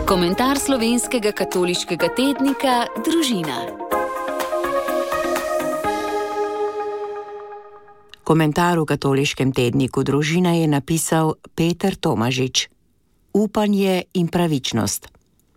Komentar slovenskega katoliškega tednika Družina. Komentar v katoliškem tedniku Družina je napisal Peter Tomažič. Upanje in pravičnost.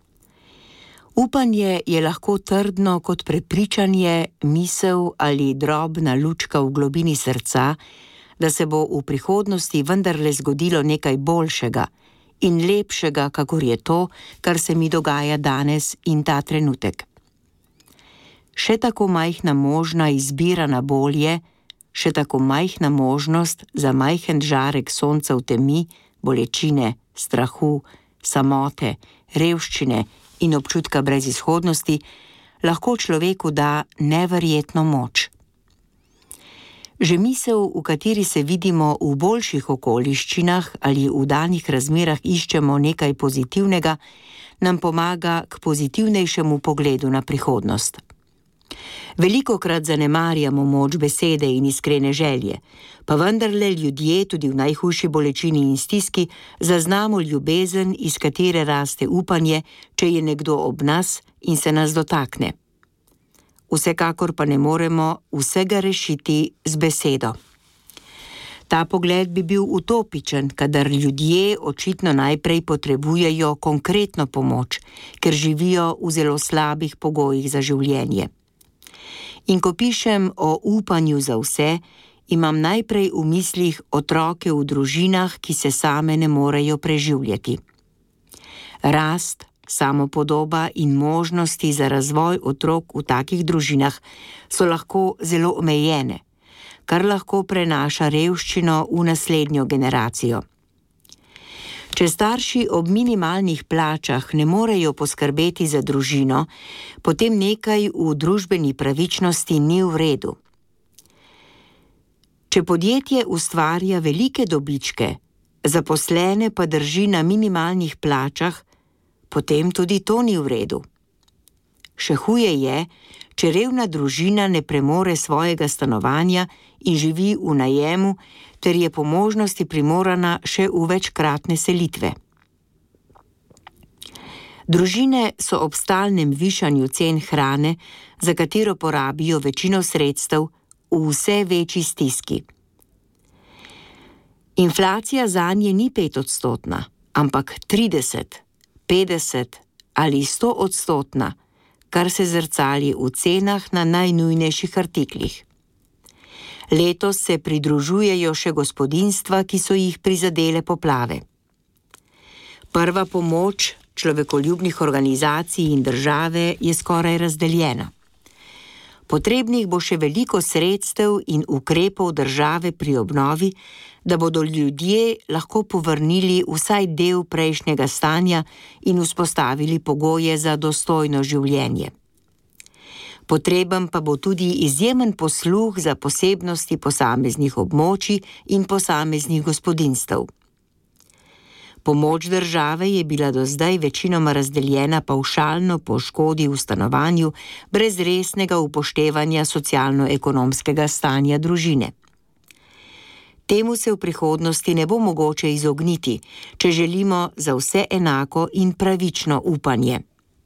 Upanje je lahko trdno kot prepričanje, misel ali drobna lučka v globini srca, da se bo v prihodnosti vendarle zgodilo nekaj boljšega in lepšega, kakor je to, kar se mi dogaja danes in ta trenutek. Še tako majhna možna izbira na bolje, še tako majhna možnost za majhen žarek sonca v temi, bolečine, strahu, samote, revščine in občutka brezizhodnosti, lahko človeku da neverjetno moč. Že misel, v kateri se vidimo v boljših okoliščinah ali v danih razmerah iščemo nekaj pozitivnega, nam pomaga k pozitivnejšemu pogledu na prihodnost. Velikokrat zanemarjamo moč besede in iskrene želje, pa vendarle ljudje tudi v najhujši bolečini in stiski zaznamo ljubezen, iz katere raste upanje, če je nekdo ob nas in se nas dotakne. Vsekakor pa ne moremo vsega rešiti z besedo. Ta pogled bi bil utopičen, kadar ljudje očitno najprej potrebujejo konkretno pomoč, ker živijo v zelo slabih pogojih za življenje. In ko pišem o upanju za vse, imam najprej v mislih otroke v družinah, ki se same ne morejo preživljati. Rast, samopodoba in možnosti za razvoj otrok v takih družinah so lahko zelo omejene, kar lahko prenaša revščino v naslednjo generacijo. Če starši ob minimalnih plačah ne morejo poskrbeti za družino, potem nekaj v družbeni pravičnosti ni v redu. Če podjetje ustvarja velike dobičke, zaposlene pa drži na minimalnih plačah, potem tudi to ni v redu. Še huje je, če revna družina ne premore svojega stanovanja in živi v najemu, ter je po možnosti primorana še v večkratne selitve. Družine so ob stalnem višanju cen hrane, za katero porabijo večino sredstev, v vse večji stiski. Inflacija zanje ni 5-odstotna, ampak 30, 50 ali 100-odstotna, kar se zrcali v cenah na najnujnejših artiklih. Letos se pridružujejo še gospodinjstva, ki so jih prizadele poplave. Prva pomoč človekoljubnih organizacij in države je skoraj razdeljena. Potrebnih bo še veliko sredstev in ukrepov države pri obnovi, da bodo ljudje lahko povrnili vsaj del prejšnjega stanja in vzpostavili pogoje za dostojno življenje. Potreben pa bo tudi izjemen posluh za posebnosti posameznih območij in posameznih gospodinjstev. Pomoč države je bila do zdaj večinoma razdeljena pavšalno po škodi v stanovanju, brez resnega upoštevanja socialno-ekonomskega stanja družine. Temu se v prihodnosti ne bo mogoče izogniti, če želimo za vse enako in pravično upanje.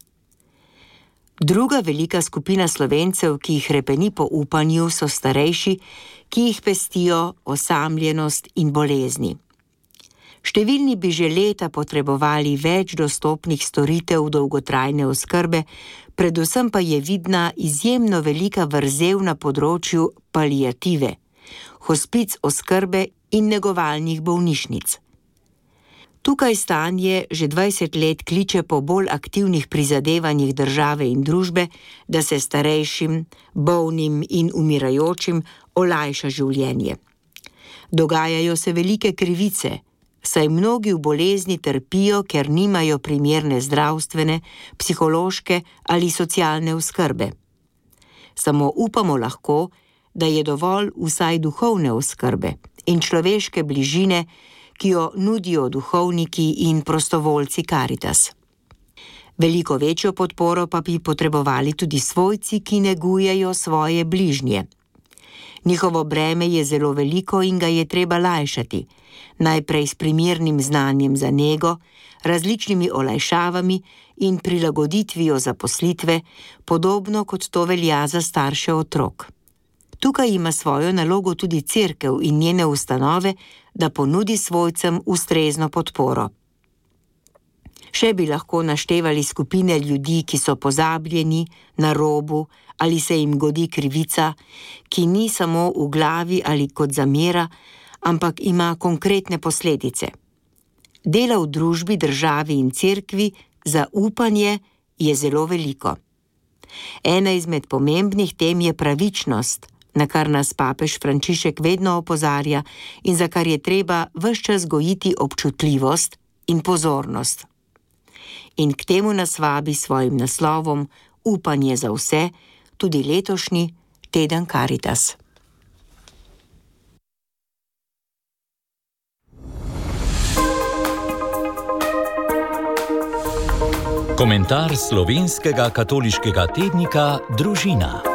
Druga velika skupina Slovencev, ki jih hrepeni po upanju, so starejši, ki jih pestijo osamljenost in bolezni. Številni bi že leta potrebovali več dostopnih storitev dolgotrajne oskrbe, predvsem pa je vidna izjemno velika vrzel na področju paliative, hospic oskrbe in negovalnih bolnišnic. Tukaj stanje že 20 let kliče po bolj aktivnih prizadevanjih države in družbe, da se starejšim, bolnim in umirajočim olajša življenje. Dogajajo se velike krivice, saj mnogi v bolezni trpijo, ker nimajo primerne zdravstvene, psihološke ali socialne oskrbe. Samo upamo lahko, da je dovolj vsaj duhovne oskrbe in človeške bližine, ki jo nudijo duhovniki in prostovoljci Karitas. Veliko večjo podporo pa bi potrebovali tudi svojci, ki negujejo svoje bližnje. Njihovo breme je zelo veliko in ga je treba lajšati, najprej s primernim znanjem za nego, različnimi olajšavami in prilagoditvijo zaposlitve, podobno kot to velja za starše otrok. Tukaj ima svojo nalogo tudi cerkev in njene ustanove, da ponudi svojcem ustrezno podporo. Še bi lahko naštevali skupine ljudi, ki so pozabljeni, na robu ali se jim godi krivica, ki ni samo v glavi ali kot zamera, ampak ima konkretne posledice. Dela v družbi, državi in cerkvi za upanje je zelo veliko. Ena izmed pomembnih tem je pravičnost, na kar nas papež Frančišek vedno opozarja in za kar je treba ves čas gojiti občutljivost in pozornost. In k temu nas vabi svojim naslovom Upanje za vse, tudi letošnji teden Caritas. Komentar slovenskega katoliškega tednika Družina.